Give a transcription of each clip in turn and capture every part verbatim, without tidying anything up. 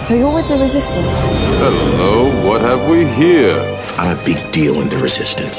So you're with the Resistance? Hello, what have we here? I'm a big deal in the Resistance.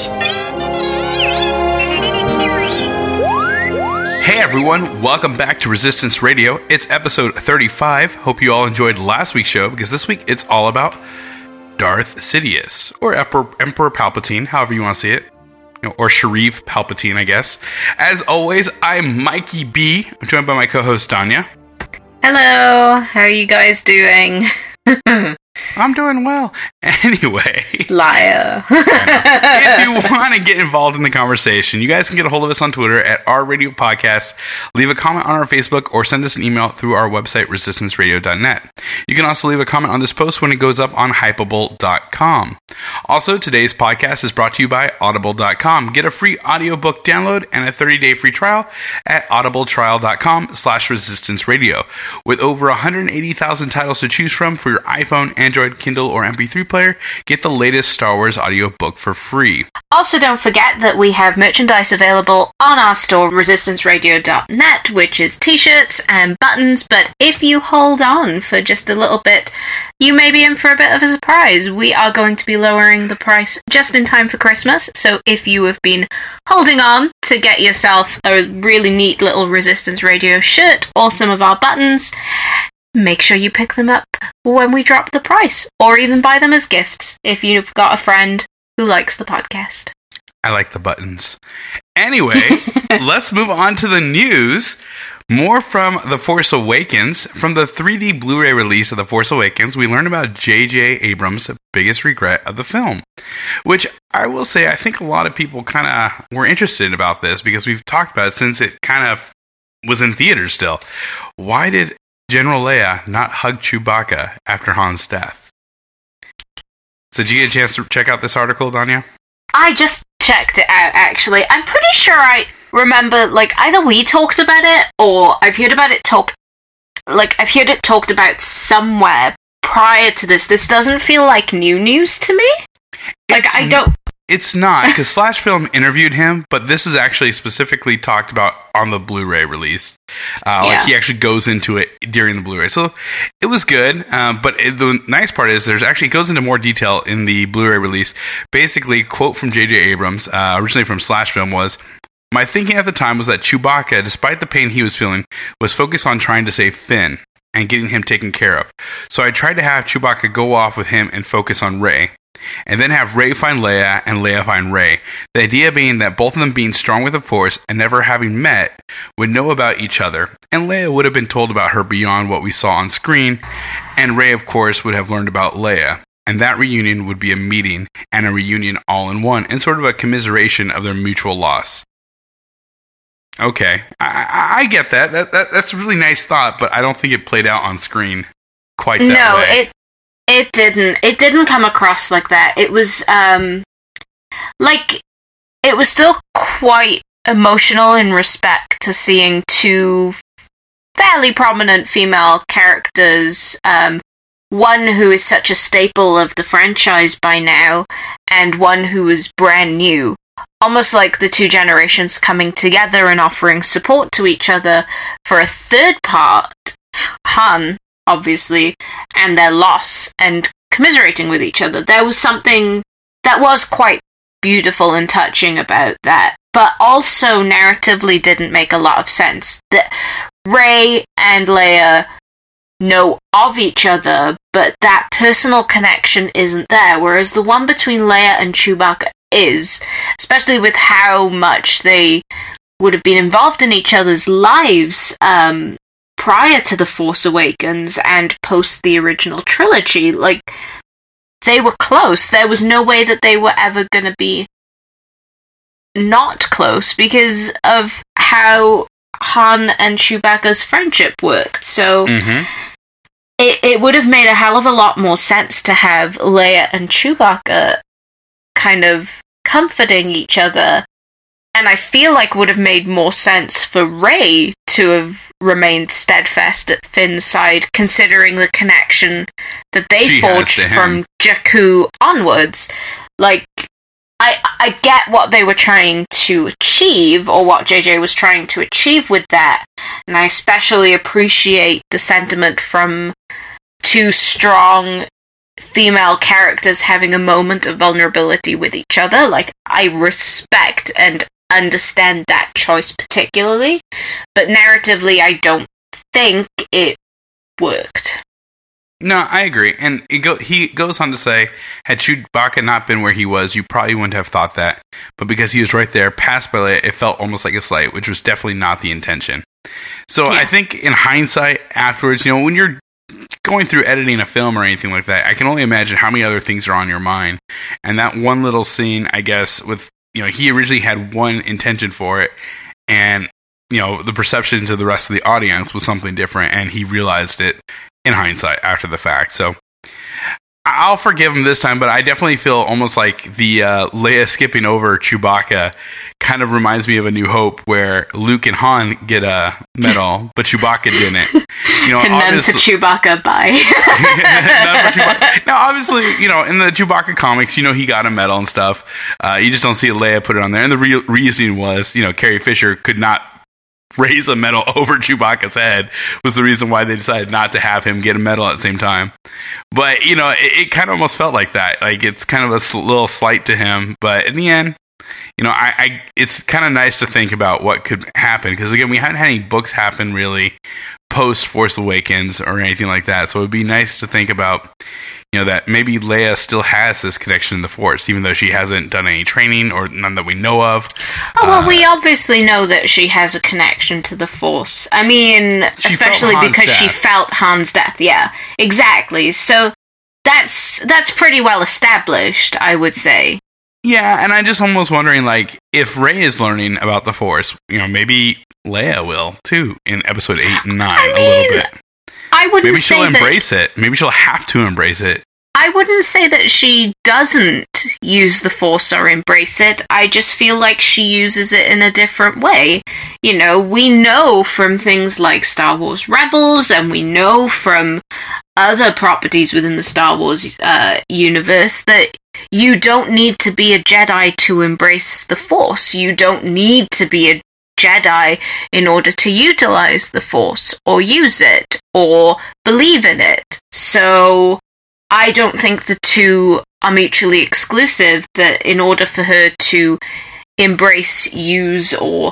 Hey everyone, welcome back to Resistance Radio. It's episode thirty-five. Hope you all enjoyed last week's show, because this week it's all about Darth Sidious, or Emperor, Emperor Palpatine, however you want to see it. Or Sharif Palpatine, I guess. As always, I'm Mikey B. I'm joined by my co-host, Danya. Hello, how are you guys doing? I'm doing well. Anyway. Liar. If you want to get involved in the conversation, you guys can get a hold of us on Twitter at our radio podcast, leave a comment on our Facebook, or send us an email through our website, resistance radio dot net. You can also leave a comment on this post when it goes up on hypable dot com. Also, today's podcast is brought to you by audible dot com. Get a free audiobook download and a thirty-day free trial at audibletrial dot com slash resistance radio. With over one hundred eighty thousand titles to choose from for your iPhone, Android, Kindle, or M P three player, get the latest Star Wars audiobook for free. Also, don't forget that we have merchandise available on our store, resistance radio dot net, which is t-shirts and buttons, but if you hold on for just a little bit, you may be in for a bit of a surprise. We are going to be lowering the price just in time for Christmas, so if you have been holding on to get yourself a really neat little Resistance Radio shirt or some of our buttons, make sure you pick them up when we drop the price, or even buy them as gifts if you've got a friend who likes the podcast. I like the buttons. Anyway, let's move on to the news. More from The Force Awakens. From the three D Blu-ray release of The Force Awakens, we learned about J J Abrams' biggest regret of the film. Which, I will say, I think a lot of people kind of were interested about this, because we've talked about it since it kind of was in theaters still. Why did General Leia not hug Chewbacca after Han's death? So did you get a chance to check out this article, Danya? I just checked it out, actually. I'm pretty sure I remember, like, either we talked about it, or I've heard about it talk, like, I've heard it talked about somewhere prior to this. This doesn't feel like new news to me. Like, It's I don't... It's not, because Slash Film interviewed him, but this is actually specifically talked about on the Blu-ray release. Uh, Yeah. Like, he actually goes into it during the Blu-ray. So, it was good, um, but it, the nice part is there's actually, it goes into more detail in the Blu-ray release. Basically, quote from J J Abrams, uh, originally from Slash Film, was, "My thinking at the time was that Chewbacca, despite the pain he was feeling, was focused on trying to save Finn and getting him taken care of. So I tried to have Chewbacca go off with him and focus on Rey. And then have Rey find Leia and Leia find Rey. The idea being that both of them being strong with the Force and never having met would know about each other, and Leia would have been told about her beyond what we saw on screen, and Rey, of course, would have learned about Leia. And that reunion would be a meeting and a reunion all in one, and sort of a commiseration of their mutual loss." Okay, I, I, I get that. That, that. That's a really nice thought, but I don't think it played out on screen quite that no, way. it it didn't. It didn't come across like that. It was, um, like, it was still quite emotional in respect to seeing two fairly prominent female characters, um, one who is such a staple of the franchise by now, and one who is brand new. Almost like the two generations coming together and offering support to each other for a third part, Han, obviously, and their loss, and commiserating with each other. There was something that was quite beautiful and touching about that, but also narratively didn't make a lot of sense. That Rey and Leia know of each other, but that personal connection isn't there, whereas the one between Leia and Chewbacca is, especially with how much they would have been involved in each other's lives um, prior to The Force Awakens and post the original trilogy. Like, they were close. There was no way that they were ever going to be not close because of how Han and Chewbacca's friendship worked. So Mm-hmm. it, it would have made a hell of a lot more sense to have Leia and Chewbacca kind of comforting each other, and I feel like would have made more sense for Rey to have remained steadfast at Finn's side, considering the connection that they She has forged to him. from Jakku onwards. Like, I I get what they were trying to achieve, or what J J was trying to achieve with that, and I especially appreciate the sentiment from two strong female characters having a moment of vulnerability with each other. Like, I respect and understand that choice particularly, but narratively, I don't think it worked. No, I agree. And it go, he goes on to say, had Chewbacca not been where he was, you probably wouldn't have thought that. But because he was right there, past by Leia, it felt almost like a slight, which was definitely not the intention. So yeah. I think in hindsight, afterwards, you know, when you're going through editing a film or anything like that, I can only imagine how many other things are on your mind. And that one little scene, I guess, with, you know, he originally had one intention for it, and, you know, the perception to the rest of the audience was something different, and he realized it in hindsight after the fact. So I'll forgive him this time, but I definitely feel almost like the uh, Leia skipping over Chewbacca kind of reminds me of A New Hope, where Luke and Han get a medal, but Chewbacca didn't. You know, and none for Chewbacca, bye. None for Chewbacca. Now, obviously, you know, in the Chewbacca comics, you know, he got a medal and stuff. Uh, you just don't see Leia put it on there. And the real reason was, you know, Carrie Fisher could not raise a medal over Chewbacca's head, was the reason why they decided not to have him get a medal at the same time. But, you know, it, it kind of almost felt like that. Like, it's kind of a sl- little slight to him. But in the end, you know, I, I it's kind of nice to think about what could happen. Because, again, we hadn't had any books happen, really, post-Force Awakens or anything like that. So it would be nice to think about, you know, that maybe Leia still has this connection to the Force, even though she hasn't done any training, or none that we know of. Oh, well, uh, we Uh, obviously know that she has a connection to the Force. I mean, especially because she felt Han's death. Yeah, exactly. So that's that's pretty well established, I would say. Yeah, and I'm just almost wondering, like, if Rey is learning about the Force, you know, maybe Leia will, too, in Episode eight and nine, I mean, a little bit. I wouldn't Maybe she'll say embrace that, it. Maybe she'll have to embrace it. I wouldn't say that she doesn't use the Force or embrace it. I just feel like she uses it in a different way. You know, we know from things like Star Wars Rebels, and we know from other properties within the Star Wars uh, universe, that you don't need to be a Jedi to embrace the Force. You don't need to be a Jedi in order to utilize the Force, or use it, or believe in it. So I don't think the two are mutually exclusive, that in order for her to embrace, use, or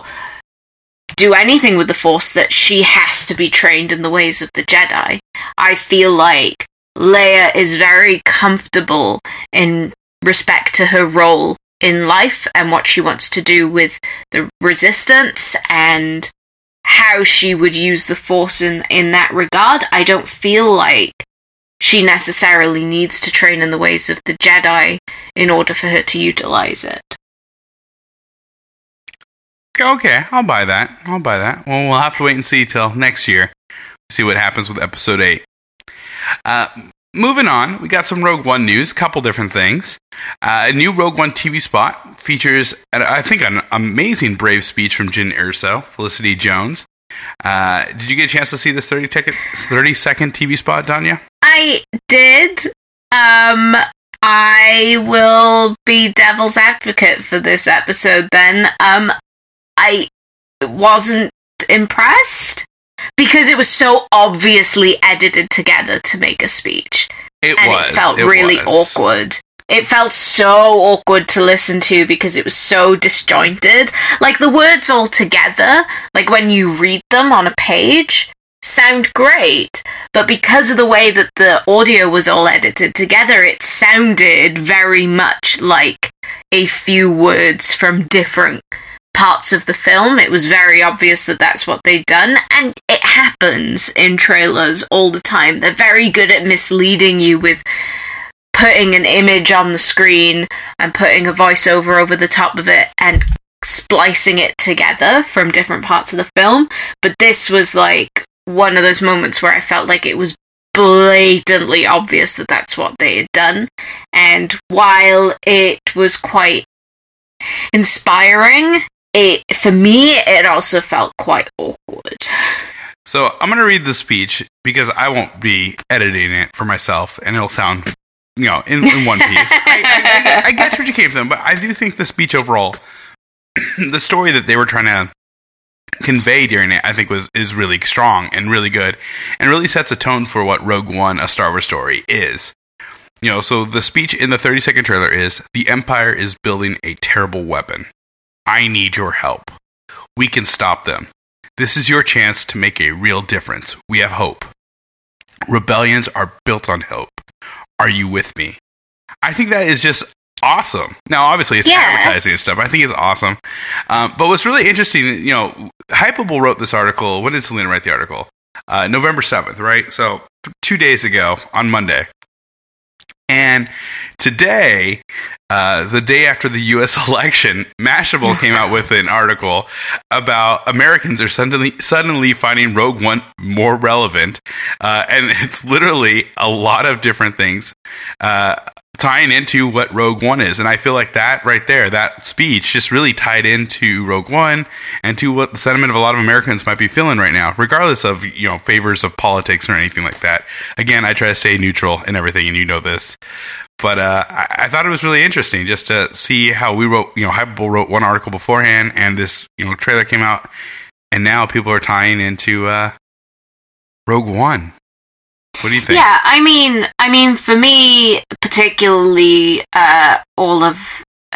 do anything with the Force, that she has to be trained in the ways of the Jedi. I feel like Leia is very comfortable in respect to her role in life and what she wants to do with the Resistance and how she would use the Force in, in that regard. I don't feel like she necessarily needs to train in the ways of the Jedi in order for her to utilize it. Okay, I'll buy that. I'll buy that. Well, we'll have to wait and see till next year. See what happens with Episode eight. Uh, moving on, we got some Rogue One news, couple different things. Uh, a new Rogue One T V spot features, I think, an amazing brave speech from Jyn Erso, Felicity Jones. Uh, did you get a chance to see this thirty second T V spot, Danya? I did. Um, I will be devil's advocate for this episode then. Um, I wasn't impressed because it was so obviously edited together to make a speech. It and was. It felt it really was. awkward. It felt so awkward to listen to because it was so disjointed. Like, the words all together, like when you read them on a page, sound great. But because of the way that the audio was all edited together, it sounded very much like a few words from different parts of the film. It was very obvious that that's what they'd done, and it happens in trailers all the time. They're very good at misleading you with putting an image on the screen and putting a voiceover over the top of it and splicing it together from different parts of the film. But this was like one of those moments where I felt like it was blatantly obvious that that's what they had done. And while it was quite inspiring, it, for me, it also felt quite awkward. So I'm going to read the speech because I won't be editing it for myself, and it'll sound, you know, in, in one piece. I, I, I, I get where you came from, but I do think the speech overall, the story that they were trying to convey during it, I think was is really strong and really good, and really sets a tone for what Rogue One, a Star Wars story, is. You know, so the speech in the thirty second trailer is, "The Empire is building a terrible weapon. I need your help. We can stop them. This is your chance to make a real difference. We have hope. Rebellions are built on hope. Are you with me?" I think that is just awesome. Now, obviously, it's yeah. advertising and stuff. I think it's awesome. Um, but what's really interesting, you know, Hypable wrote this article. When did Selena write the article? Uh, November seventh, right? So two days ago on Monday. And today, uh, the day after the U S election, Mashable came out with an article about Americans are suddenly suddenly finding Rogue One more relevant. Uh, and it's literally a lot of different things uh, tying into what Rogue One is. And I feel like that right there, that speech just really tied into Rogue One and to what the sentiment of a lot of Americans might be feeling right now, regardless of, you know, favors of politics or anything like that. Again, I try to stay neutral and everything, and you know this. But uh, I, I thought it was really interesting just to see how we wrote, you know, Hypable wrote one article beforehand, and this, you know, trailer came out, and now people are tying into uh, Rogue One. What do you think? Yeah, I mean, I mean, for me, particularly, uh, all of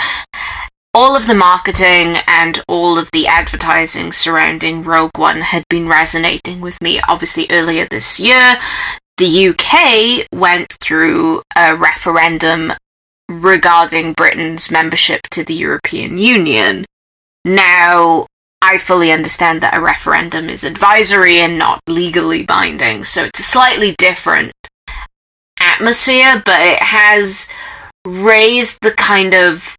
all of the marketing and all of the advertising surrounding Rogue One had been resonating with me. Obviously, earlier this year, the U K went through a referendum regarding Britain's membership to the European Union. Now, I fully understand that a referendum is advisory and not legally binding, so it's a slightly different atmosphere, but it has raised the kind of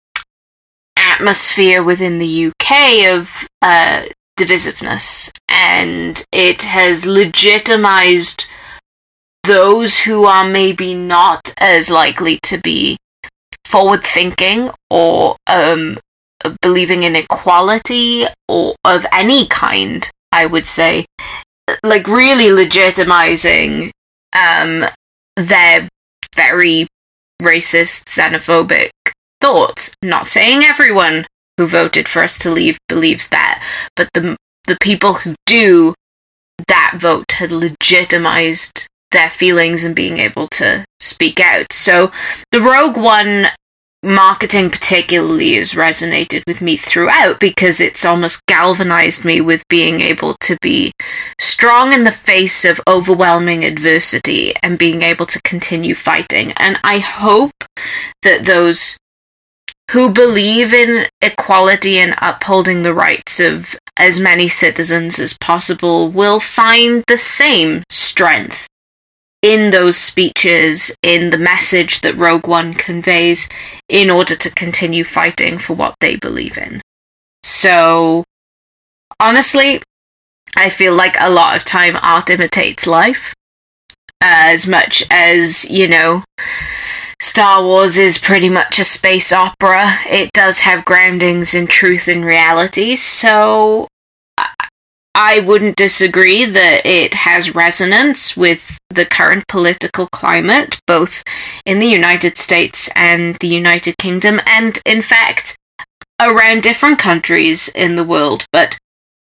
atmosphere within the U K of uh, divisiveness, and it has legitimized those who are maybe not as likely to be forward-thinking or um, believing in equality or of any kind, I would say, like really legitimizing um, their very racist, xenophobic thoughts. Not saying everyone who voted for us to leave believes that, but the the people who do, that vote had legitimized their feelings and being able to speak out. So the Rogue One marketing particularly has resonated with me throughout because it's almost galvanized me with being able to be strong in the face of overwhelming adversity and being able to continue fighting. And I hope that those who believe in equality and upholding the rights of as many citizens as possible will find the same strength in those speeches, in the message that Rogue One conveys, in order to continue fighting for what they believe in. So, honestly, I feel like a lot of time art imitates life. As much as, you know, Star Wars is pretty much a space opera, it does have groundings in truth and reality, so I wouldn't disagree that it has resonance with the current political climate, both in the United States and the United Kingdom, and in fact, around different countries in the world. But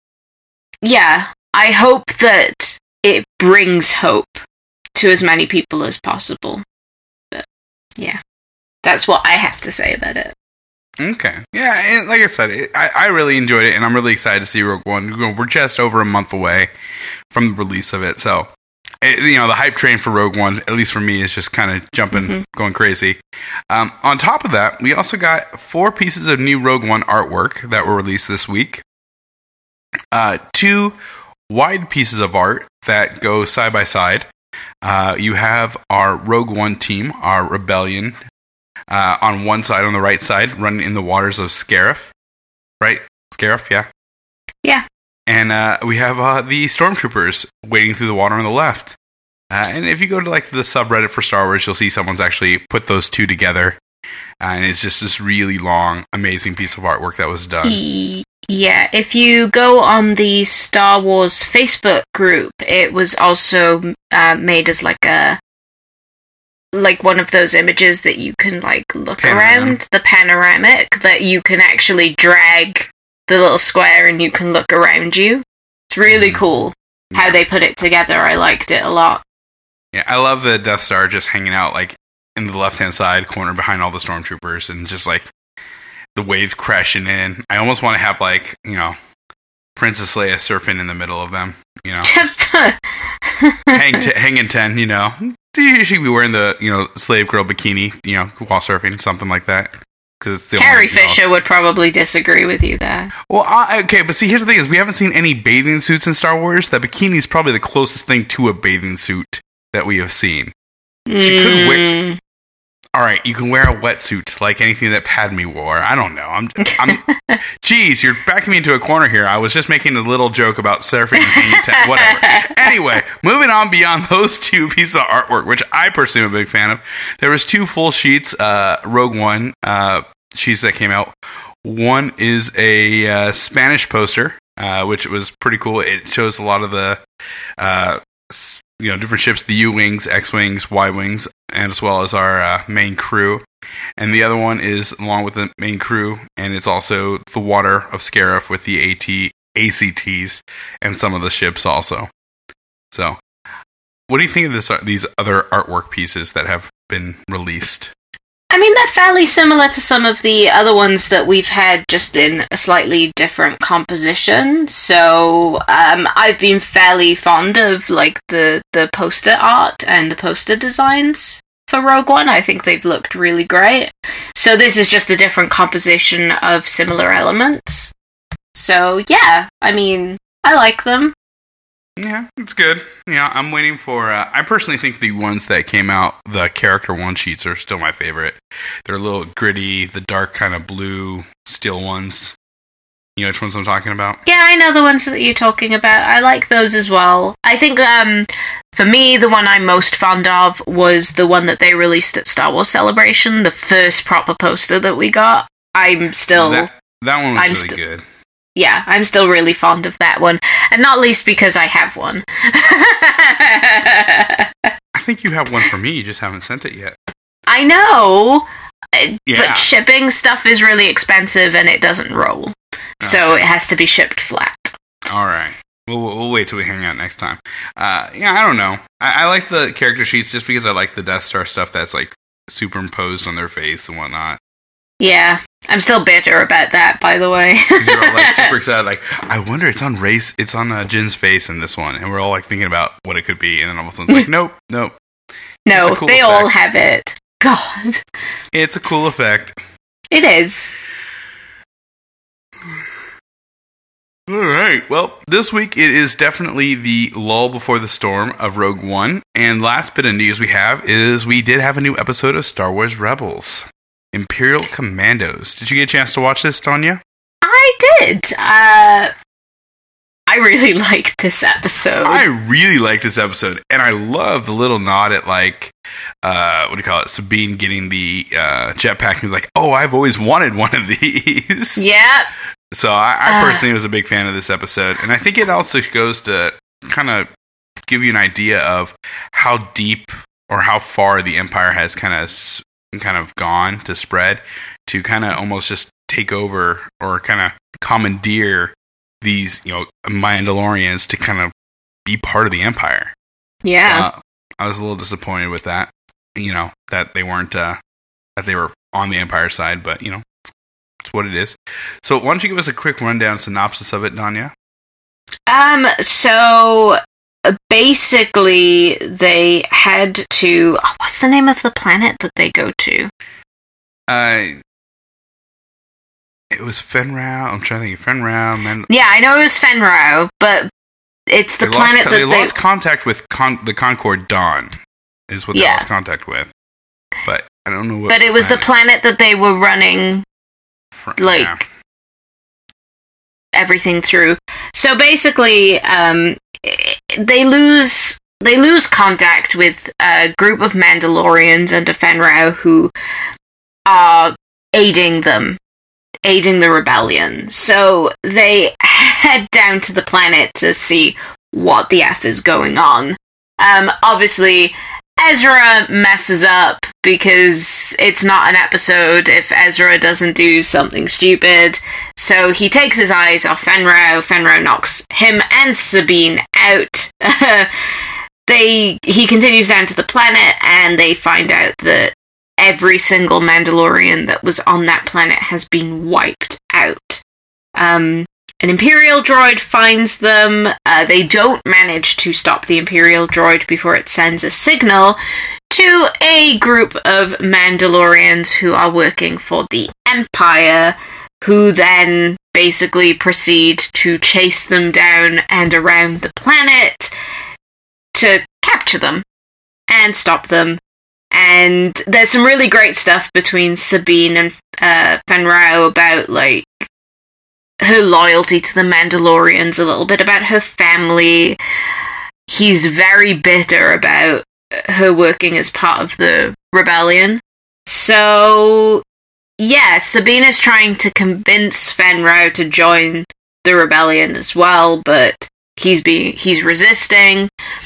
yeah, I hope that it brings hope to as many people as possible. But yeah, that's what I have to say about it. Okay. Yeah, and like I said, it, I, I really enjoyed it, and I'm really excited to see Rogue One. We're just over a month away from the release of it, so, it, you know, the hype train for Rogue One, at least for me, is just kind of jumping, mm-hmm. going crazy. Um, on top of that, we also got four pieces of new Rogue One artwork that were released this week. Uh, two wide pieces of art that go side by side. Uh, you have our Rogue One team, our Rebellion, Uh, on one side, on the right side, running in the waters of Scarif. Right? Scarif, yeah. Yeah. And uh, we have uh, the Stormtroopers wading through the water on the left. Uh, and if you go to like the subreddit for Star Wars, you'll see someone's actually put those two together. Uh, and it's just this really long, amazing piece of artwork that was done. E- yeah, if you go on the Star Wars Facebook group, it was also uh, made as like a like one of those images that you can like look Panorama. around, the panoramic, that you can actually drag the little square and you can look around you. It's really cool how Yeah. they put it together. I liked it a lot. Yeah, I love the Death Star just hanging out like in the left-hand side corner behind all the stormtroopers, and just like the waves crashing in. I almost want to have like, you know, Princess Leia surfing in the middle of them. You know, just hang t- hanging ten. You know, she'd be wearing the, you know, slave girl bikini. You know, while surfing, something like that. Because Carrie Fisher would probably disagree with you there. Well, uh, okay, but see, here's the thing: is we haven't seen any bathing suits in Star Wars. That bikini is probably the closest thing to a bathing suit that we have seen. She Mm. could wear. All right, you can wear a wetsuit like anything that Padme wore. I don't know. I'm. I'm. Geez, you're backing me into a corner here. I was just making a little joke about surfing and hanging ten, whatever. Anyway, moving on beyond those two pieces of artwork, which I personally am a big fan of. There was two full sheets, uh, Rogue One uh, sheets that came out. One is a uh, Spanish poster, uh, which was pretty cool. It shows a lot of the, uh, you know, different ships, the U-Wings, X-Wings, Y-Wings, and as well as our uh, main crew. And the other one is along with the main crew, and it's also the water of Scarif with the AT, A C Ts and some of the ships also. So, what do you think of this? These other artwork pieces that have been released? I mean, they're fairly similar to some of the other ones that we've had, just in a slightly different composition. So, um, I've been fairly fond of, like, the, the poster art and the poster designs for Rogue One. I think they've looked really great. So this is just a different composition of similar elements. So, yeah, I mean, I like them. Yeah, it's good. Yeah, I'm waiting for... Uh, I personally think the ones that came out, the character one sheets, are still my favorite. They're a little gritty, the dark kind of blue steel ones. You know which ones I'm talking about? Yeah, I know the ones that you're talking about. I like those as well. I think, um, for me, the one I'm most fond of was the one that they released at Star Wars Celebration, the first proper poster that we got. I'm still... That, that one was I'm really st- good. Yeah, I'm still really fond of that one. And not least because I have one. I think you have one for me, you just haven't sent it yet. I know! uh, Yeah. But shipping stuff is really expensive and it doesn't roll. So it has to be shipped flat. Alright. We'll, we'll wait till we hang out next time. Uh, yeah, I don't know. I, I like the character sheets just because I like the Death Star stuff that's like superimposed on their face and whatnot. Yeah, I'm still bitter about that, by the way. Because you're all like super excited, like, I wonder, it's on race, it's on uh, Jin's face in this one, and we're all like thinking about what it could be, and then all of a sudden it's like, nope, nope. No, cool they effect. all have it. God. It's a cool effect. It is. Alright, well, this week it is definitely the lull before the storm of Rogue One, and last bit of news we have is we did have a new episode of Star Wars Rebels. Imperial Commandos. Did you get a chance to watch this, Tanya? I did. Uh, I really liked this episode. I really like this episode, and I love the little nod at, like, uh, what do you call it, Sabine getting the uh, jetpack, and he's like, oh, I've always wanted one of these. Yeah. So I, I Uh. personally was a big fan of this episode, and I think it also goes to kind of give you an idea of how deep or how far the Empire has kind of kind of gone to spread to kind of almost just take over or kind of commandeer these, you know, Mandalorians to kind of be part of the Empire. Yeah. Uh, I was a little disappointed with that, you know, that they weren't, uh, that they were on the Empire side, but, you know, it's, it's what it is. So why don't you give us a quick rundown synopsis of it, Danya? Um, so uh, basically they had to, oh, what's the name of the planet that they go to? Uh, it was Fenrau. I'm trying to think of Fenrau. Man- Yeah, I know it was Fenrau, but it's the they planet lost, that they, they... lost contact with con- the Concord Dawn, is what they Yeah. lost contact with. But I don't know what. But it was the planet that they were running, fr- like, yeah. everything through. So basically, um, they lose they lose contact with a group of Mandalorians under Fenrau who are aiding them, aiding the rebellion. So they head down to the planet to see what the F is going on. Um, obviously, Ezra messes up because it's not an episode if Ezra doesn't do something stupid. So he takes his eyes off Fenro. Fenro knocks him and Sabine out. they he continues down to the planet, and they find out that every single Mandalorian that was on that planet has been wiped out. Um, an Imperial droid finds them. Uh, they don't manage to stop the Imperial droid before it sends a signal to a group of Mandalorians who are working for the Empire, who then basically proceed to chase them down and around the planet to capture them and stop them. And there's some really great stuff between Sabine and uh, Fenro about, like, her loyalty to the Mandalorians, a little bit about her family. He's very bitter about her working as part of the rebellion. So, yeah, Sabine is trying to convince Fenro to join the rebellion as well, but he's being he's resisting.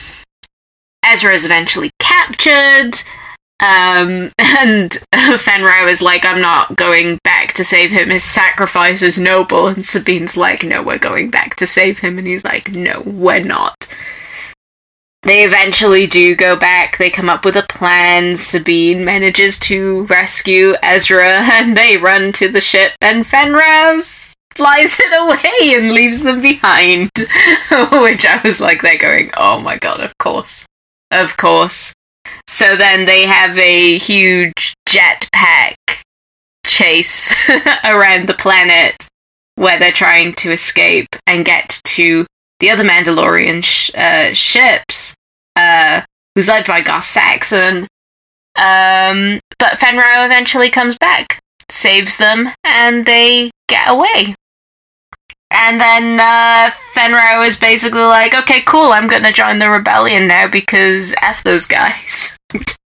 Ezra is eventually captured. Um, and Fenro is like, I'm not going back to save him, his sacrifice is noble, and Sabine's like, no, we're going back to save him, and he's like, no, we're not. They eventually do go back, they come up with a plan, Sabine manages to rescue Ezra, and they run to the ship, and Fenro flies it away and leaves them behind. Which I was like, they're going, oh my god, of course. Of course. So then they have a huge jetpack chase around the planet where they're trying to escape and get to the other Mandalorian sh- uh, ships, uh, who's led by Gar Saxon. Um, but Fenro eventually comes back, saves them, and they get away. And then uh, Fenro is basically like, okay, cool, I'm gonna join the rebellion now because F those guys.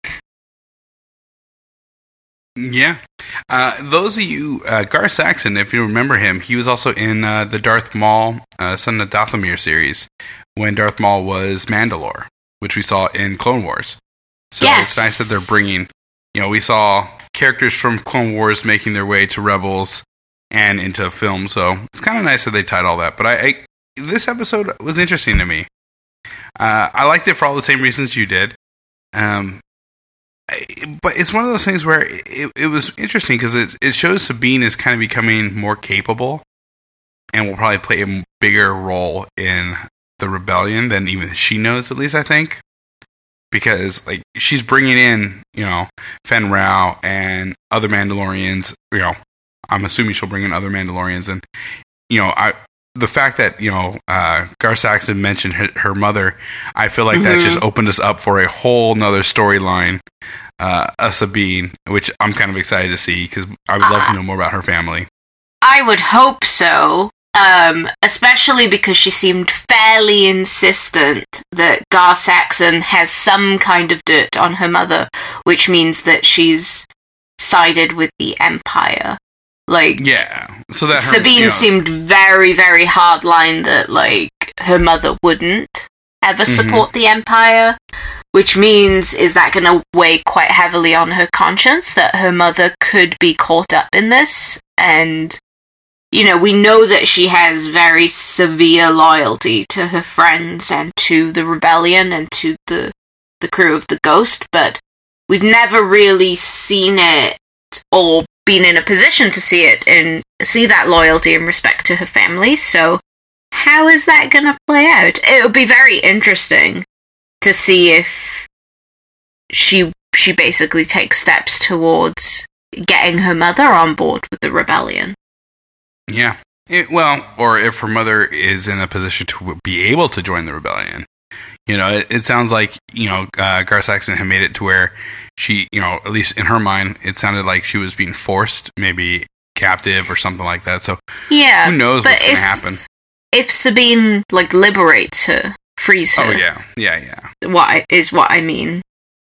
Yeah. Uh, those of you, uh, Gar Saxon, if you remember him, he was also in uh, the Darth Maul, uh, Son of Dathomir series, when Darth Maul was Mandalore, which we saw in Clone Wars. So yes. It's nice that they're bringing, you know, we saw characters from Clone Wars making their way to Rebels and into film, so it's kind of nice that they tied all that. But I, I this episode was interesting to me. Uh, I liked it for all the same reasons you did. Um, I, but it's one of those things where it, it was interesting because it, it shows Sabine is kind of becoming more capable and will probably play a bigger role in the rebellion than even she knows, at least I think. Because like she's bringing in, you know, Fen Rao and other Mandalorians, you know, I'm assuming she'll bring in other Mandalorians, and you know, I the fact that you know uh, Gar Saxon mentioned her, her mother, I feel like mm-hmm. that just opened us up for a whole nother storyline uh, of Sabine, which I'm kind of excited to see because I would love uh, to know more about her family. I would hope so, um, especially because she seemed fairly insistent that Gar Saxon has some kind of dirt on her mother, which means that she's sided with the Empire. Like, yeah, so that her, Sabine you know, seemed very, very hardline that, like, her mother wouldn't ever support mm-hmm. the Empire, which means, is that going to weigh quite heavily on her conscience that her mother could be caught up in this? And, you know, we know that she has very severe loyalty to her friends and to the rebellion and to the, the crew of the Ghost, but we've never really seen it or been in a position to see it and see that loyalty and respect to her family. So how is that going to play out? It would be very interesting to see if she she basically takes steps towards getting her mother on board with the rebellion. Yeah. It, well, or if her mother is in a position to be able to join the rebellion. You know, it, it sounds like, you know, uh, Gar Saxon had made it to where she, you know, at least in her mind, it sounded like she was being forced, maybe captive or something like that. So, yeah, who knows what's going to happen? If Sabine, like, liberates her, frees her. Oh, yeah. Yeah, yeah. What I, is what I mean.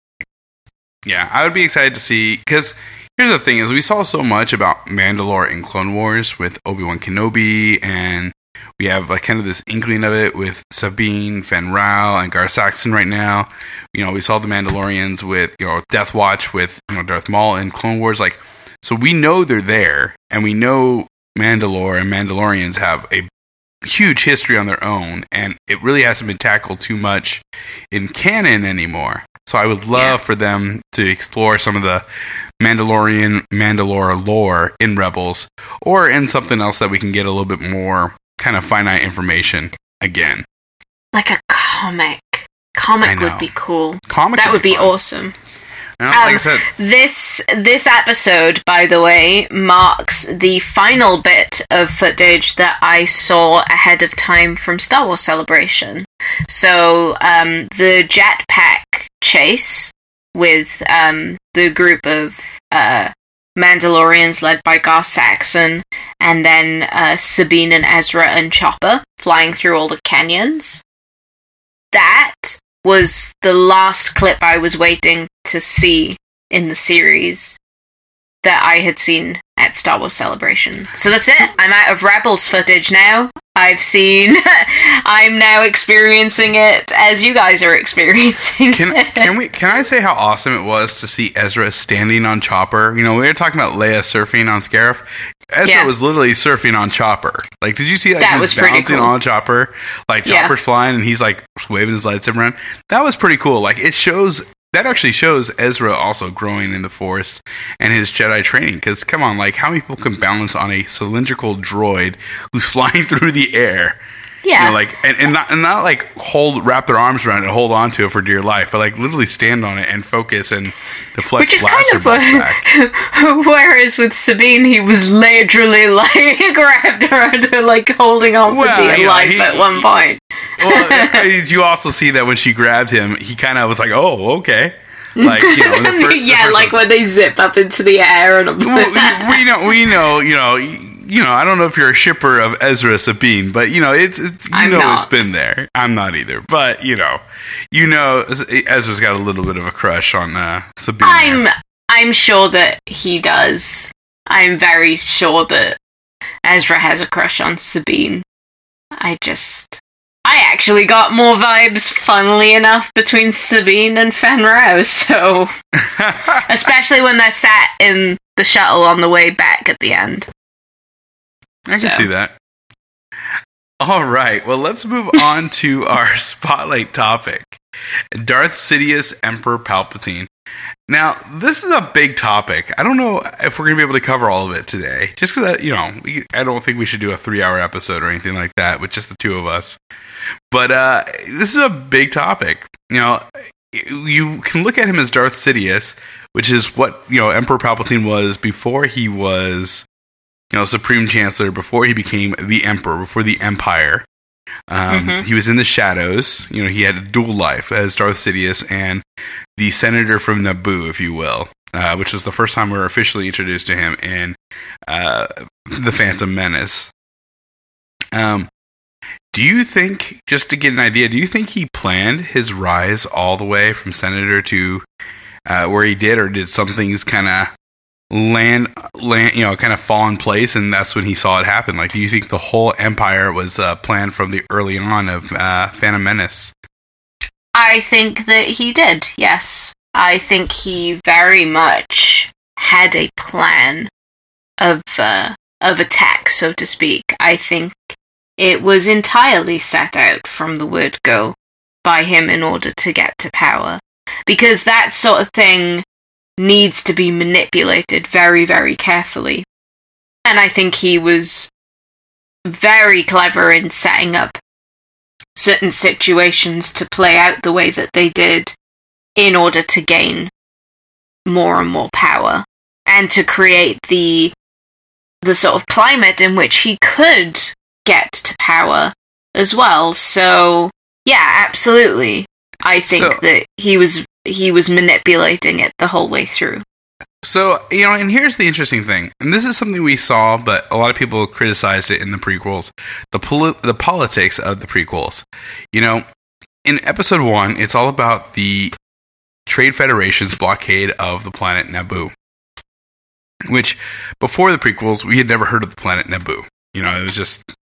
Yeah, I would be excited to see, because here's the thing, is we saw so much about Mandalore in Clone Wars with Obi-Wan Kenobi and We have like kind of this inkling of it with Sabine, Fenn Rau, and Gar Saxon right now. You know, we saw the Mandalorians with, you know, Death Watch with, you know, Darth Maul and Clone Wars. Like, so we know they're there, and we know Mandalore and Mandalorians have a huge history on their own, and it really hasn't been tackled too much in canon anymore. So I would love yeah. for them to explore some of the Mandalorian, Mandalore lore in Rebels, or in something else that we can get a little bit more kind of finite information again. Like a comic. Comic would be cool. Comic that would be, be awesome. No, um, like I said, this this episode, by the way, marks the final bit of footage that I saw ahead of time from Star Wars Celebration. So um, the jetpack chase with um, the group of uh, Mandalorians led by Gar Saxon, and then uh, Sabine and Ezra and Chopper flying through all the canyons. That was the last clip I was waiting to see in the series that I had seen at Star Wars Celebration. So that's it. I'm out of Rebels footage now. I've seen... I'm now experiencing it as you guys are experiencing can, it. Can we? Can I say how awesome it was to see Ezra standing on Chopper? You know, we were talking about Leia surfing on Scarif. Ezra yeah. was literally surfing on Chopper. Like, did you see that? That he was, was bouncing cool. on Chopper. Like, Chopper's yeah. flying and he's like waving his lightsaber around. That was pretty cool. Like, it shows... That actually shows Ezra also growing in the Force and his Jedi training. Because, come on, like, how many people can balance on a cylindrical droid who's flying through the air? Yeah. You know, like, and, and, not, and not, like, hold, wrap their arms around it and hold on to it for dear life, but, like, literally stand on it and focus and deflect Which is blaster kind of back. Whereas with Sabine, he was literally, like, wrapped around her, like, holding on for well, dear you know, life he, at one point. Well, you also see that when she grabbed him, he kind of was like, oh, okay. Like, you know, the fir- yeah, the like one. when they zip up into the air and we, we know, we know, you know, you know. I don't know if you're a shipper of Ezra Sabine, but you know, it's, it's you I'm know, not. It's been there. I'm not either, but you know, you know, Ezra's got a little bit of a crush on uh, Sabine. I'm, there. I'm sure that he does. I'm very sure that Ezra has a crush on Sabine. I just. I actually got more vibes, funnily enough, between Sabine and Fenn Rau, so... Especially when they're sat in the shuttle on the way back at the end. I can so. see that. All right, well, let's move on to our spotlight topic. Darth Sidious, Emperor Palpatine. Now, this is a big topic. I don't know if we're going to be able to cover all of it today. Just because, you know, we, I don't think we should do a three-hour episode or anything like that with just the two of us. But uh, this is a big topic. You know, you can look at him as Darth Sidious, which is what, you know, Emperor Palpatine was before he was, you know, Supreme Chancellor, before he became the Emperor, before the Empire. Um, mm-hmm. He was in the shadows. You know, he had a dual life as Darth Sidious and the Senator from Naboo, if you will, uh, which was the first time we were officially introduced to him in uh, The Phantom Menace. Um, do you think, just to get an idea, do you think he planned his rise all the way from Senator to uh, where he did, or did some things kind of land, land, you know, kind of fall in place, and that's when he saw it happen? Like, do you think the whole empire was uh, planned from the early on of uh, Phantom Menace? I think that he did, yes. I think he very much had a plan of uh, of attack, so to speak. I think it was entirely set out from the word go by him in order to get to power. Because that sort of thing needs to be manipulated very, very carefully. And I think he was very clever in setting up certain situations to play out the way that they did in order to gain more and more power and to create the the sort of climate in which he could get to power as well. So yeah, absolutely. I think so, that he was he was manipulating it the whole way through. So, you know, and here's the interesting thing, and this is something we saw, but a lot of people criticized it in the prequels, the poli- the politics of the prequels. You know, in episode one, it's all about the Trade Federation's blockade of the planet Naboo, which, before the prequels, we had never heard of the planet Naboo. You know, it was just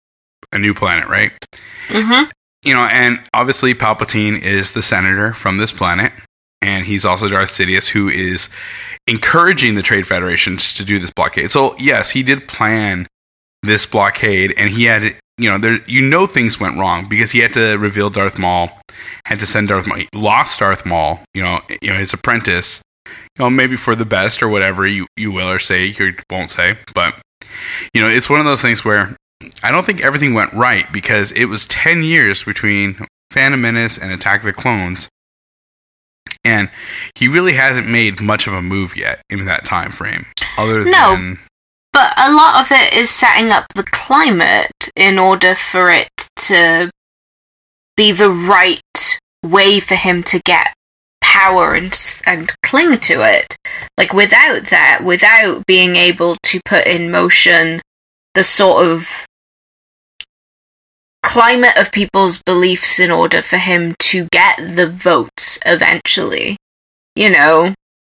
a new planet, right? Mm-hmm. You know, and obviously Palpatine is the senator from this planet, and he's also Darth Sidious, who is encouraging the Trade Federations to do this blockade. So, yes, he did plan this blockade, and he had, you know, there, you know things went wrong, because he had to reveal Darth Maul, had to send Darth Maul, he lost Darth Maul, you know, you know, his apprentice, you know, maybe for the best, or whatever you, you will or say, you won't say, but, you know, it's one of those things where I don't think everything went right, because it was ten years between Phantom Menace and Attack of the Clones, and he really hasn't made much of a move yet in that time frame. Other no, than, but a lot of it is setting up the climate in order for it to be the right way for him to get power and and cling to it. Like, without that, without being able to put in motion the sort of climate of people's beliefs in order for him to get the votes eventually, you know,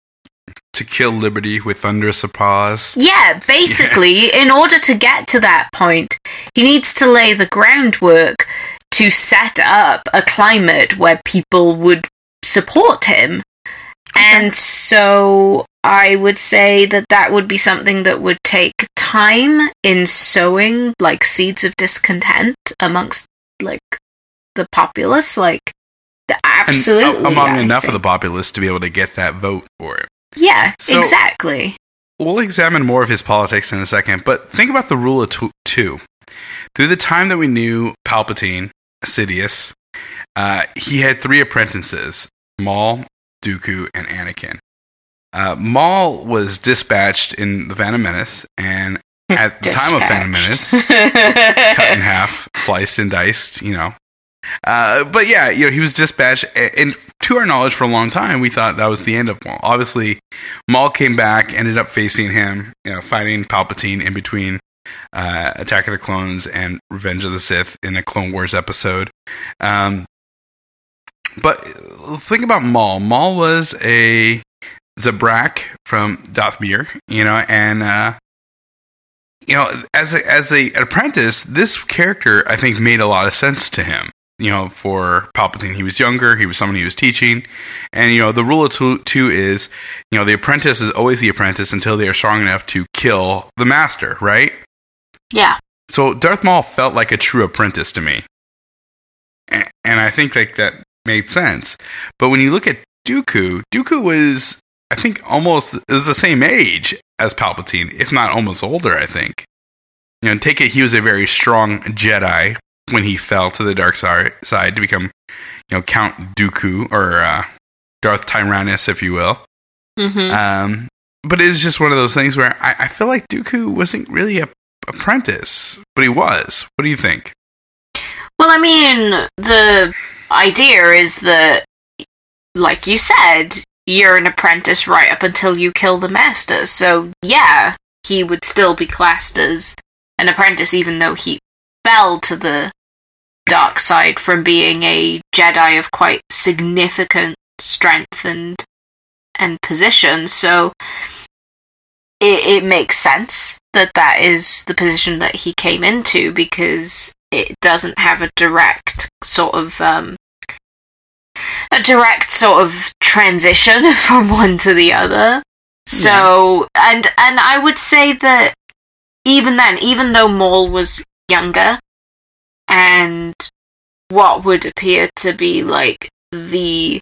to kill liberty with thunderous applause. Yeah, basically, yeah. In order to get to that point, he needs to lay the groundwork to set up a climate where people would support him. Okay. And so I would say that that would be something that would take time in sowing, like, seeds of discontent amongst, like, the populace. Like, the absolutely. And, uh, among I enough think. of the populace to be able to get that vote for it. Yeah, so, exactly. We'll examine more of his politics in a second, but think about the rule of t- two. Through the time that we knew Palpatine, Sidious, uh, he had three apprentices, Maul, Dooku, and Anakin. Uh, Maul was dispatched in the Phantom Menace, and at the time of Phantom Menace, cut in half, sliced and diced, you know. Uh, but yeah, you know, he was dispatched, and to our knowledge, for a long time, we thought that was the end of Maul. Obviously, Maul came back, ended up facing him, you know, fighting Palpatine in between uh, Attack of the Clones and Revenge of the Sith in a Clone Wars episode. Um, but think about Maul. Maul was a Zabrak from Dathomir, you know, and uh, you know, as a, as a an apprentice, this character I think made a lot of sense to him. You know, for Palpatine, he was younger, he was someone he was teaching, and you know, the rule of two, two is, you know, the apprentice is always the apprentice until they are strong enough to kill the master, right? Yeah. So Darth Maul felt like a true apprentice to me, and, and I think like that made sense. But when you look at Dooku, Dooku was, I think, almost is the same age as Palpatine, if not almost older. I think. You know, take it, he was a very strong Jedi when he fell to the dark side to become, you know, Count Dooku, or uh, Darth Tyrannus, if you will. Mm-hmm. Um, but it was just one of those things where I, I feel like Dooku wasn't really a apprentice, but he was. What do you think? Well, I mean, the idea is that, like you said, you're an apprentice right up until you kill the master. So, yeah, he would still be classed as an apprentice, even though he fell to the dark side from being a Jedi of quite significant strength and and position. So it, it makes sense that that is the position that he came into, because it doesn't have a direct sort of um, a direct sort of transition from one to the other. So yeah. and and I would say that even then, even though Maul was younger, and what would appear to be like the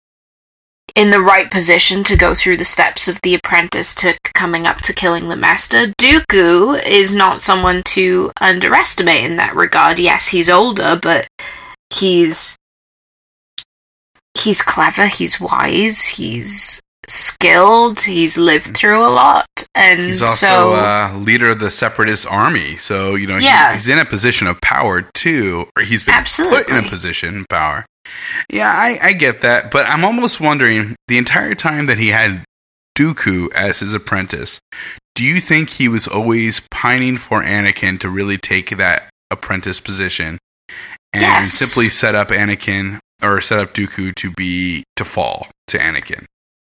in the right position to go through the steps of the apprentice to coming up to killing the master, Dooku is not someone to underestimate in that regard. Yes, he's older, but he's he's clever, he's wise, he's skilled, he's lived through a lot, and he's also so, uh, leader of the Separatist army, so you know yeah. he, he's in a position of power too, or he's been Absolutely. put in a position of power. Yeah, I, I get that, but I'm almost wondering, the entire time that he had Dooku as his apprentice, do you think he was always pining for Anakin to really take that apprentice position and yes. simply set up Anakin, or set up Dooku to be to fall to Anakin?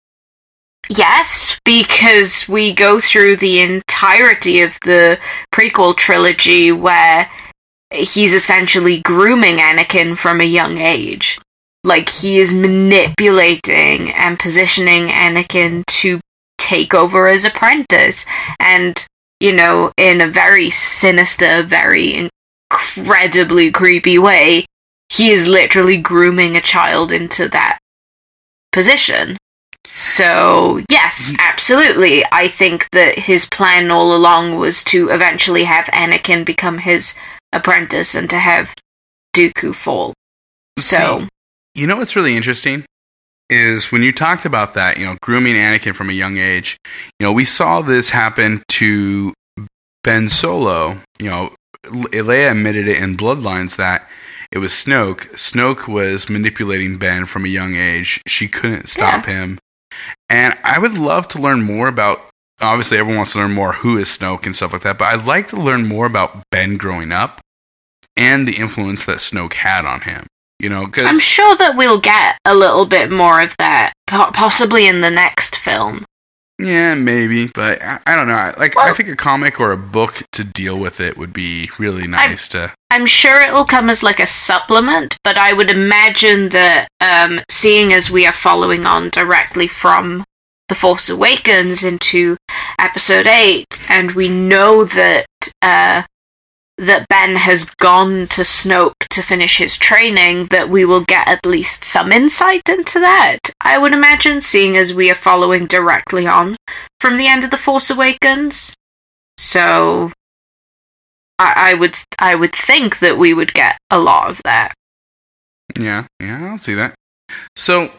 Yes, because we go through the entirety of the prequel trilogy where he's essentially grooming Anakin from a young age. Like, he is manipulating and positioning Anakin to take over as apprentice. And, you know, in a very sinister, very incredibly creepy way, he is literally grooming a child into that position. So, yes, absolutely. I think that his plan all along was to eventually have Anakin become his apprentice and to have Dooku fall. So, See, you know what's really interesting is when you talked about that, you know, grooming Anakin from a young age, you know, we saw this happen to Ben Solo. You know, Leia admitted it in Bloodlines that it was Snoke. Snoke was manipulating Ben from a young age. She couldn't stop yeah. him. And I would love to learn more about, obviously everyone wants to learn more who is Snoke and stuff like that, but I'd like to learn more about Ben growing up and the influence that Snoke had on him. You know, 'cause I'm sure that we'll get a little bit more of that, possibly in the next film. Yeah, maybe, but I, I don't know. Like, well, I think a comic or a book to deal with it would be really nice I'm, to... I'm sure it'll come as like a supplement, but I would imagine that um, seeing as we are following on directly from The Force Awakens into Episode eight, and we know that uh, that Ben has gone to Snoke to finish his training, that we will get at least some insight into that. I would imagine, seeing as we are following directly on from the end of The Force Awakens. So I, I would I would think that we would get a lot of that. Yeah, yeah, I'll see that. So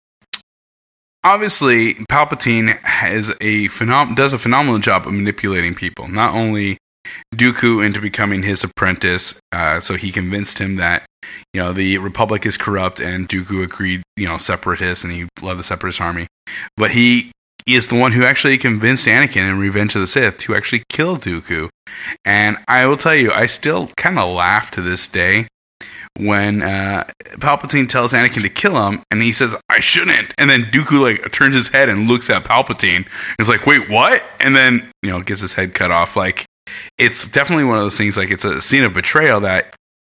obviously, Palpatine has a phenom- does a phenomenal job of manipulating people. Not only Dooku into becoming his apprentice, uh, so he convinced him that, you know, the Republic is corrupt, and Dooku agreed, you know, separatists, and he loved the Separatist army. But he is the one who actually convinced Anakin in Revenge of the Sith to actually kill Dooku. And I will tell you, I still kind of laugh to this day when uh, Palpatine tells Anakin to kill him, and he says, "I shouldn't." And then Dooku like turns his head and looks at Palpatine, and is like, "Wait, what?" And then, you know, gets his head cut off. Like, it's definitely one of those things. Like, it's a scene of betrayal that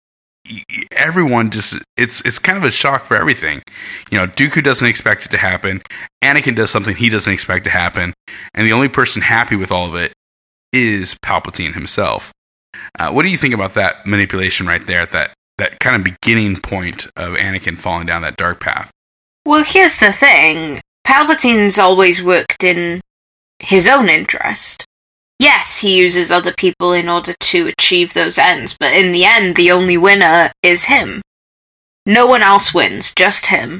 everyone just it's it's kind of a shock for everything. You know, Dooku doesn't expect it to happen. Anakin does something he doesn't expect to happen, and the only person happy with all of it is Palpatine himself. Uh, what do you think about that manipulation right there? That that kind of beginning point of Anakin falling down that dark path. Well, here's the thing. Palpatine's always worked in his own interest. Yes, he uses other people in order to achieve those ends, but in the end, the only winner is him. No one else wins, just him.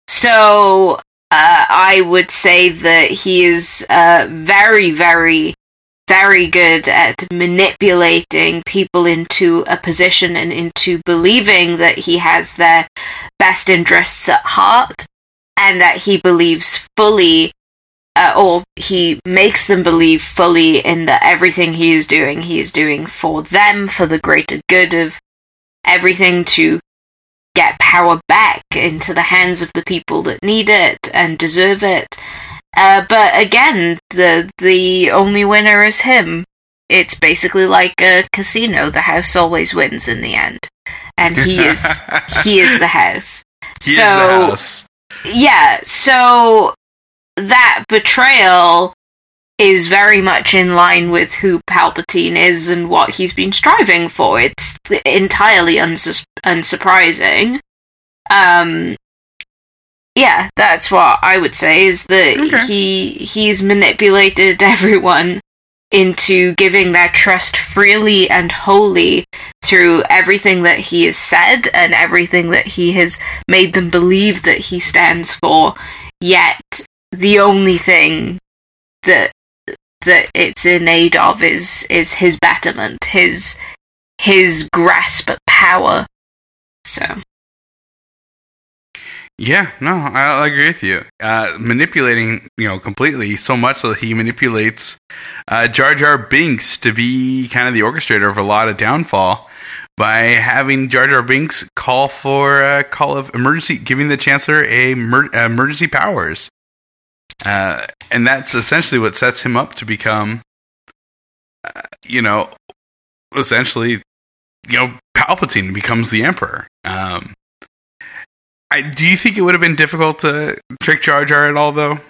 So, uh, I would say that he is uh, very, very, very good at manipulating people into a position and into believing that he has their best interests at heart, and that he believes fully Uh, or he makes them believe fully in that everything he is doing, he is doing for them, for the greater good of everything, to get power back into the hands of the people that need it and deserve it. Uh, but again, the the only winner is him. It's basically like a casino. The house always wins in the end. And he is he is the house. He so, is the house. Yeah, so that betrayal is very much in line with who Palpatine is and what he's been striving for. It's entirely unsus- unsurprising. Um, yeah, that's what I would say, is that okay. he he's manipulated everyone into giving their trust freely and wholly through everything that he has said and everything that he has made them believe that he stands for, yet the only thing that that it's in aid of is is his betterment, his his grasp at power. So, yeah, no, I, I agree with you. Uh, manipulating, you know, completely, so much so that he manipulates uh, Jar Jar Binks to be kind of the orchestrator of a lot of downfall by having Jar Jar Binks call for a call of emergency, giving the Chancellor a mer- emergency powers. Uh, and that's essentially what sets him up to become, uh, you know, essentially you know, Palpatine becomes the Emperor. Um, I, do you think it would have been difficult to trick Jar Jar at all, though?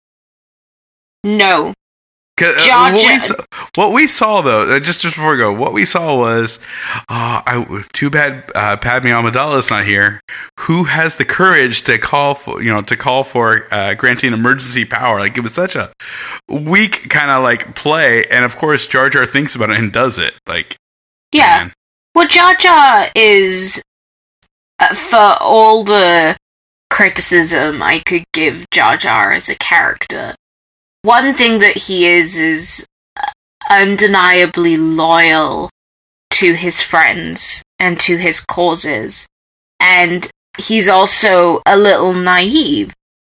No. Uh, Jar what, Jar- we saw, what we saw, though, uh, just, just before we go, what we saw was, uh, I, too bad uh, Padme Amidala is not here. Who has the courage to call for, you know, to call for uh, granting emergency power? Like, it was such a weak kind of like play, and of course, Jar Jar thinks about it and does it. Like, yeah. man. Well, Jar Jar is, uh, for all the criticism I could give Jar Jar as a character, one thing that he is is undeniably loyal to his friends and to his causes. And he's also a little naive.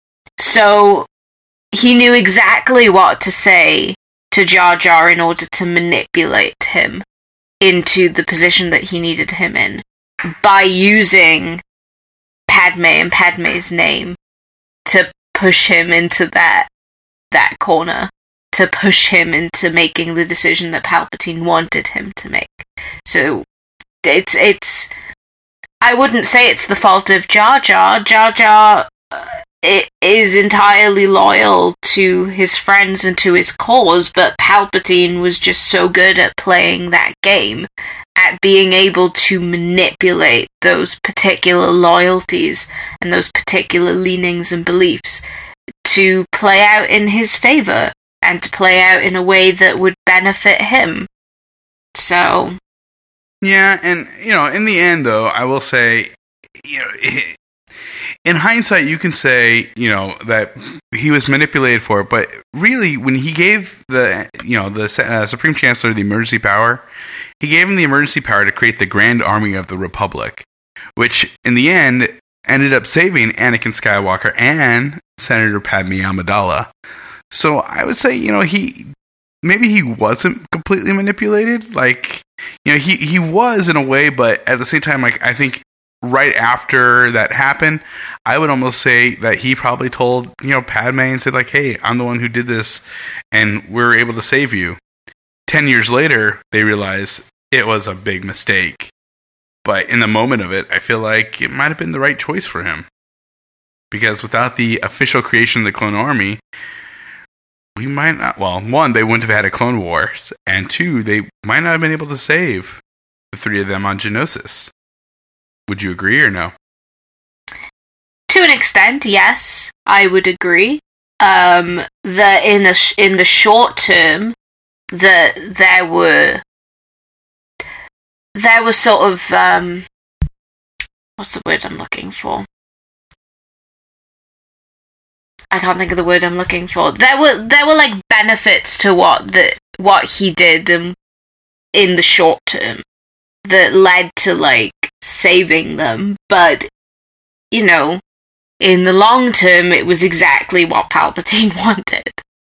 So he knew exactly what to say to Jar Jar in order to manipulate him into the position that he needed him in by using Padme and Padme's name to push him into that that corner, to push him into making the decision that Palpatine wanted him to make. So it's it's I wouldn't say it's the fault of Jar Jar. Jar Jar uh, it is entirely loyal to his friends and to his cause, but Palpatine was just so good at playing that game, at being able to manipulate those particular loyalties and those particular leanings and beliefs to play out in his favor and to play out in a way that would benefit him. So, Yeah, and, you know, in the end, though, I will say, you know, in hindsight, you can say, you know, that he was manipulated for it, but really, when he gave the, you know, the uh, Supreme Chancellor the emergency power, he gave him the emergency power to create the Grand Army of the Republic, which, in the end, ended up saving Anakin Skywalker and Senator Padme Amidala. So I would say, you know, he maybe he wasn't completely manipulated. Like, you know, he, he was in a way, but at the same time, like, I think right after that happened, I would almost say that he probably told, you know, Padme and said, like, hey, I'm the one who did this, and we're able to save you. Ten years later, they realize it was a big mistake. But in the moment of it, I feel like it might have been the right choice for him. Because without the official creation of the Clone Army, we might not, well, one, they wouldn't have had a Clone Wars, and two, they might not have been able to save the three of them on Geonosis. Would you agree or no? to an extent, yes, I would agree. Um, that in the sh- in the short term, that there were there was sort of um, what's the word I'm looking for? I can't think of the word I'm looking for. There were there were like benefits to what the what he did um, in the short term that led to like saving them, but you know, in the long term, it was exactly what Palpatine wanted.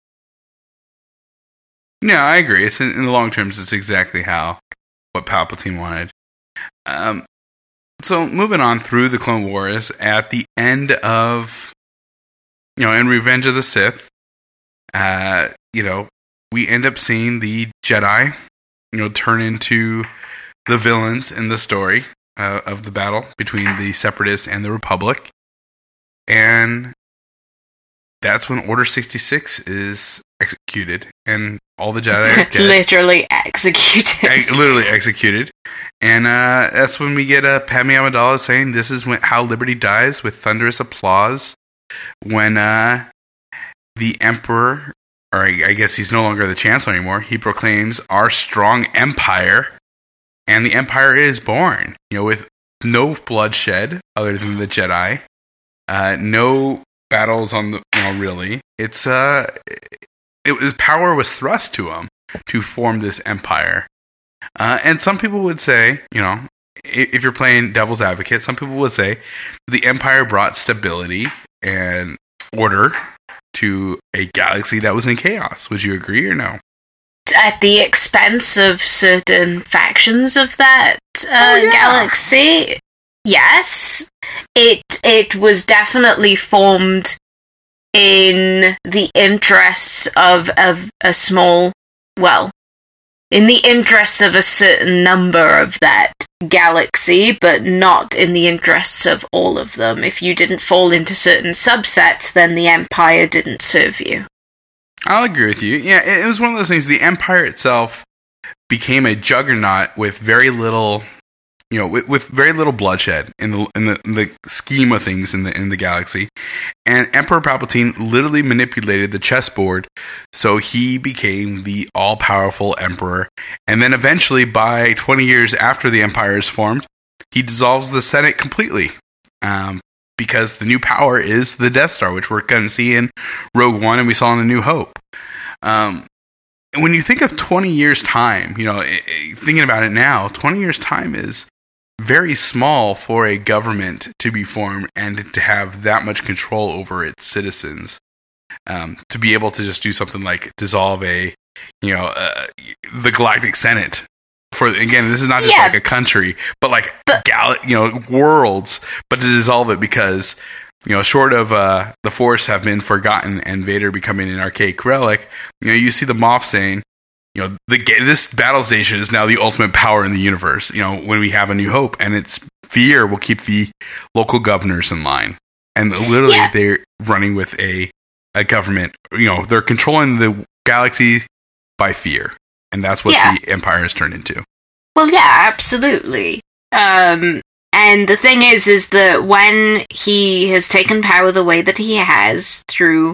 Yeah, I agree. It's in, in the long terms, it's exactly how what Palpatine wanted. Um, so moving on through the Clone Wars, at the end of, you know, in Revenge of the Sith, uh, you know, we end up seeing the Jedi, you know, turn into the villains in the story uh, of the battle between the Separatists and the Republic. And that's when Order sixty-six is executed, and all the Jedi are dead. Literally executed. Ex- literally executed. And uh, that's when we get uh, Padme Amidala saying, "This is when, how liberty dies," with thunderous applause. When uh, the Emperor, or I, I guess he's no longer the Chancellor anymore, he proclaims our strong empire, and the Empire is born. You know, with no bloodshed other than the Jedi. Uh, no battles on the, you know, really. It's, uh, it was, power was thrust to him to form this empire. Uh, and some people would say, you know, if you're playing devil's advocate, some people would say the empire brought stability and order to a galaxy that was in chaos. Would you agree or no? At the expense of certain factions of that uh, oh, yeah. galaxy? Yes, it it was definitely formed in the interests of, of a small, well, in the interests of a certain number of that galaxy, but not in the interests of all of them. If you didn't fall into certain subsets, then the Empire didn't serve you. I'll agree with you. Yeah, it was one of those things. The Empire itself became a juggernaut with very little, you know, with, with very little bloodshed in the in the, in the scheme of things in the in the galaxy. And Emperor Palpatine literally manipulated the chessboard, so he became the all-powerful Emperor. And then eventually, by twenty years after the Empire is formed, he dissolves the Senate completely. Um, because the new power is the Death Star, which we're going to see in Rogue One and we saw in A New Hope. Um, and when you think of twenty years' time, you know, thinking about it now, twenty years' time is very small for a government to be formed and to have that much control over its citizens. Um, to be able to just do something like dissolve a, you know, uh, the Galactic Senate. For again, this is not just yeah. like a country, but like but, gal- you know, worlds. But to dissolve it because, you know, short of uh, the Force have been forgotten and Vader becoming an archaic relic, you know, you see the Moff saying, you know, the this battle station is now the ultimate power in the universe. You know, when we have A New Hope, and its fear will keep the local governors in line, and literally yeah. they're running with a a government. You know, they're controlling the galaxy by fear. And that's what yeah. the Empire has turned into. Well, yeah, absolutely. Um, and the thing is, is that when he has taken power the way that he has through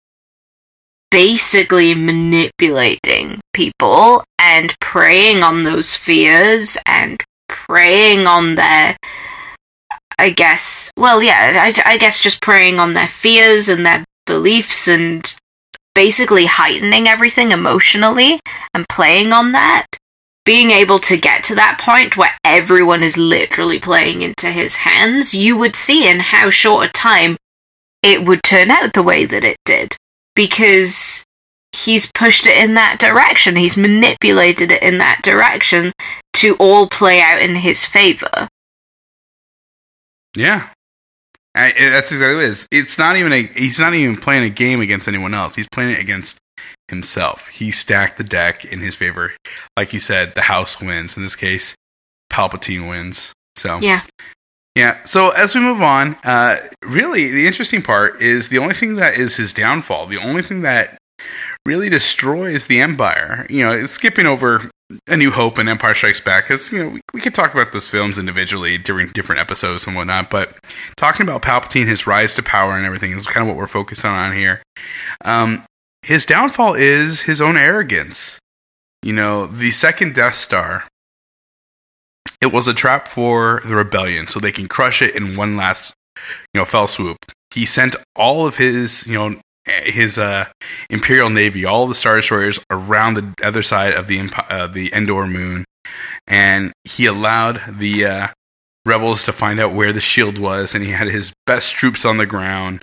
basically manipulating people and preying on those fears and preying on their, I guess, well, yeah, I, I guess just preying on their fears and their beliefs and basically heightening everything emotionally and playing on that, being able to get to that point where everyone is literally playing into his hands, you would see in how short a time it would turn out the way that it did. Because he's pushed it in that direction. He's manipulated it in that direction to all play out in his favor. Yeah. I, that's exactly what it is. It's not even a. He's not even playing a game against anyone else. He's playing it against himself. He stacked the deck in his favor. Like you said, the House wins. In this case, Palpatine wins. So yeah, yeah. So as we move on, uh, really, the interesting part is the only thing that is his downfall. The only thing that really destroys the Empire. You know, it's skipping over A New Hope and Empire Strikes Back, because, you know, we, we could talk about those films individually during different episodes and whatnot, but talking about Palpatine, his rise to power and everything is kind of what we're focusing on here. Um, his downfall is his own arrogance. You know, the second Death Star, it was a trap for the rebellion, so they can crush it in one last, you know, fell swoop. He sent all of his, you know, his uh, Imperial Navy, all the Star Destroyers around the other side of the uh, the Endor moon, and he allowed the uh, rebels to find out where the shield was, and he had his best troops on the ground.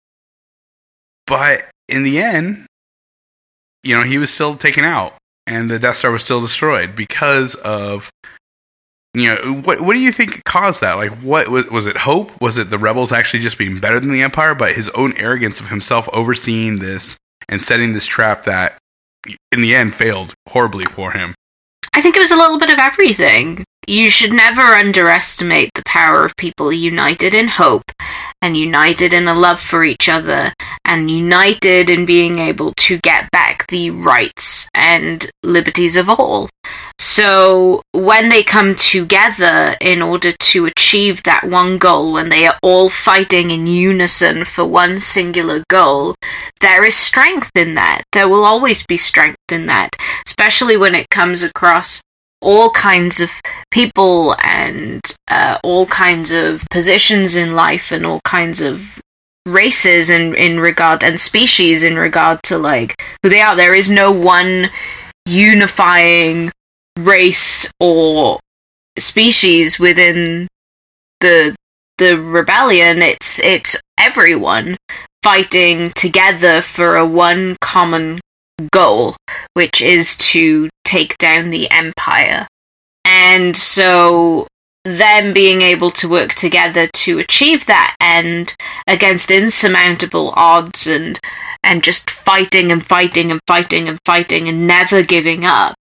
But in the end, you know, he was still taken out, and the Death Star was still destroyed because of, you know, what what do you think caused that? Like, what was was it hope? Was it the rebels actually just being better than the Empire, but his own arrogance of himself overseeing this and setting this trap that in the end failed horribly for him? I think it was a little bit of everything. You should never underestimate the power of people united in hope and united in a love for each other and united in being able to get back the rights and liberties of all. So when they come together in order to achieve that one goal, when they are all fighting in unison for one singular goal, there is strength in that. There will always be strength in that, especially when it comes across all kinds of people and uh, all kinds of positions in life and all kinds of races in, in regard and species in regard to like who they are. There is no one unifying race or species within the the rebellion. It's it's everyone fighting together for a one common goal, which is to take down the Empire. And so them being able to work together to achieve that end against insurmountable odds and and just fighting and fighting and fighting and fighting and never giving up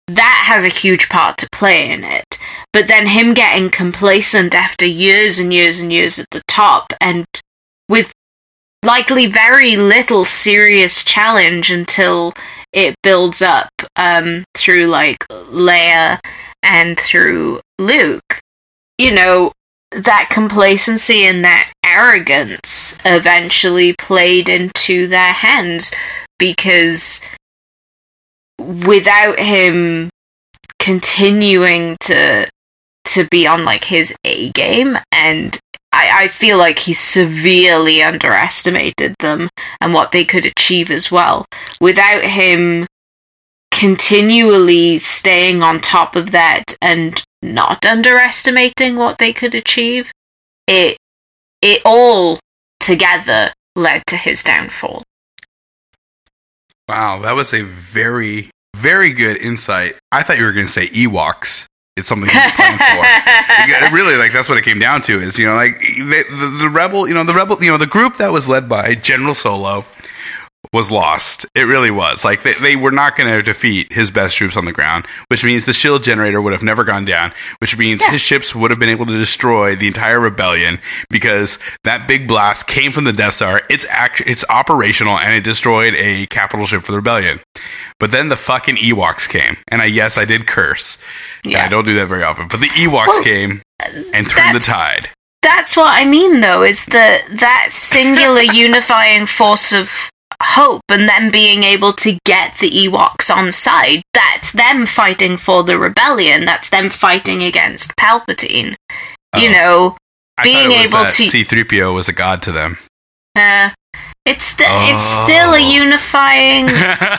that has a huge part to play in it. But then him getting complacent after years and years and years at the top, and with likely very little serious challenge until it builds up um, through, like, Leia and through Luke. You know, that complacency and that arrogance eventually played into their hands, because without him continuing to to be on, like, his A game, and I, I feel like he severely underestimated them and what they could achieve as well. Without him continually staying on top of that and not underestimating what they could achieve, it it all together led to his downfall. Wow, that was a very, very good insight. I thought you were going to say Ewoks. It's something you're playing for. Really, like, that's what it came down to. Is, you know, like, the, the, the rebel, you know, the rebel, you know, the group that was led by General Solo was lost. It really was. Like, they, they were not going to defeat his best troops on the ground, which means the shield generator would have never gone down, which means yeah. his ships would have been able to destroy the entire rebellion, because that big blast came from the Death Star. It's act- it's operational, and it destroyed a capital ship for the rebellion. But then the fucking Ewoks came, and I yes, I did curse. Yeah. I don't do that very often, but the Ewoks well, came and turned the tide. That's what I mean, though, is the that singular unifying force of hope, and them being able to get the Ewoks on side. That's them fighting for the rebellion. That's them fighting against Palpatine. Oh. You know, I being it was able that to C three P O was a god to them. Uh, it's st- oh. it's still a unifying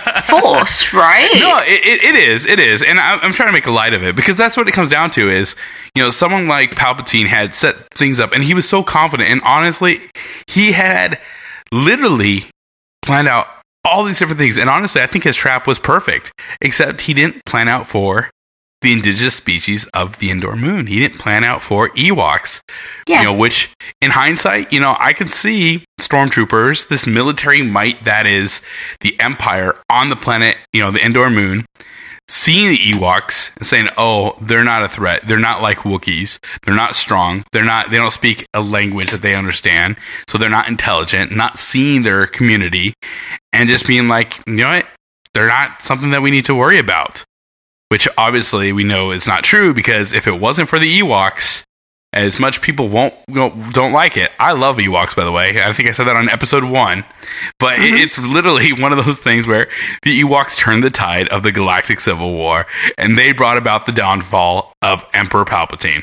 force, right? No, it, it, it is, it is, and I, I'm trying to make a light of it, because that's what it comes down to. Is, you know, someone like Palpatine had set things up, and he was so confident, and honestly, he had literally planned out all these different things, and honestly, I think his trap was perfect, except he didn't plan out for the indigenous species of the Endor Moon. He didn't plan out for Ewoks. Yeah. You know, which, in hindsight, you know, I can see stormtroopers, this military might that is the Empire on the planet, you know, the Endor Moon, seeing the Ewoks and saying, oh, they're not a threat. They're not like Wookiees. They're not strong. They're not, they don't speak a language that they understand. So they're not intelligent, not seeing their community, and just being like, you know what? They're not something that we need to worry about. Which obviously we know is not true, because if it wasn't for the Ewoks, as much people won't don't like it. I love Ewoks, by the way. I think I said that on episode one. But mm-hmm. it's literally one of those things where the Ewoks turned the tide of the Galactic Civil War, and they brought about the downfall of Emperor Palpatine.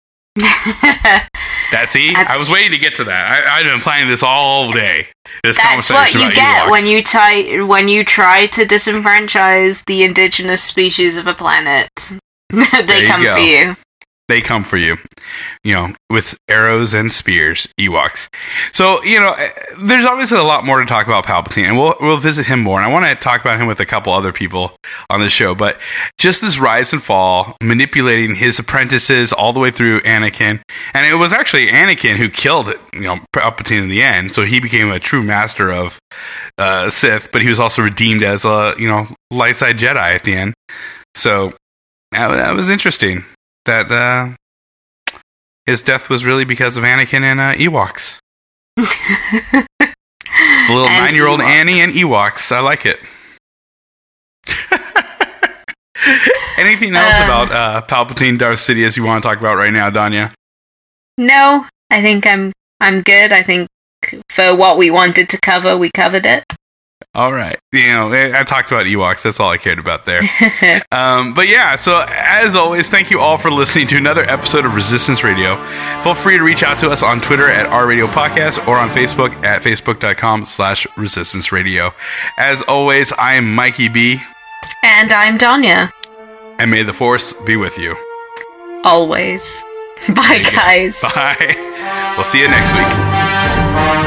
That see, that's, I was waiting to get to that. I, I've been planning this all day. This that's what you get Ewoks. when you try when you try to disenfranchise the indigenous species of a planet. They come for you. They come for you, you know, with arrows and spears, Ewoks. So, you know, there's obviously a lot more to talk about Palpatine, and we'll we'll visit him more. And I want to talk about him with a couple other people on the show. But just this rise and fall, manipulating his apprentices all the way through Anakin, and it was actually Anakin who killed, you know, Palpatine in the end. So he became a true master of uh, Sith, but he was also redeemed as a, you know, light side Jedi at the end. So that, that was interesting. That uh, his death was really because of Anakin and uh, Ewoks. The little and nine-year-old Ewoks. Annie and Ewoks. I like it. Anything else uh, about uh, Palpatine, Darth Sidious you want to talk about right now, Danya? No, I think I'm I'm good. I think for what we wanted to cover, we covered it. All right. You know, I talked about Ewoks. That's all I cared about there. um, but yeah, so as always, thank you all for listening to another episode of Resistance Radio. Feel free to reach out to us on Twitter at R Radio Podcast or on Facebook at facebook.com slash Resistance Radio. As always, I am Mikey B. And I'm Danya. And may the Force be with you. Always. Bye, guys. Go. Bye. We'll see you next week.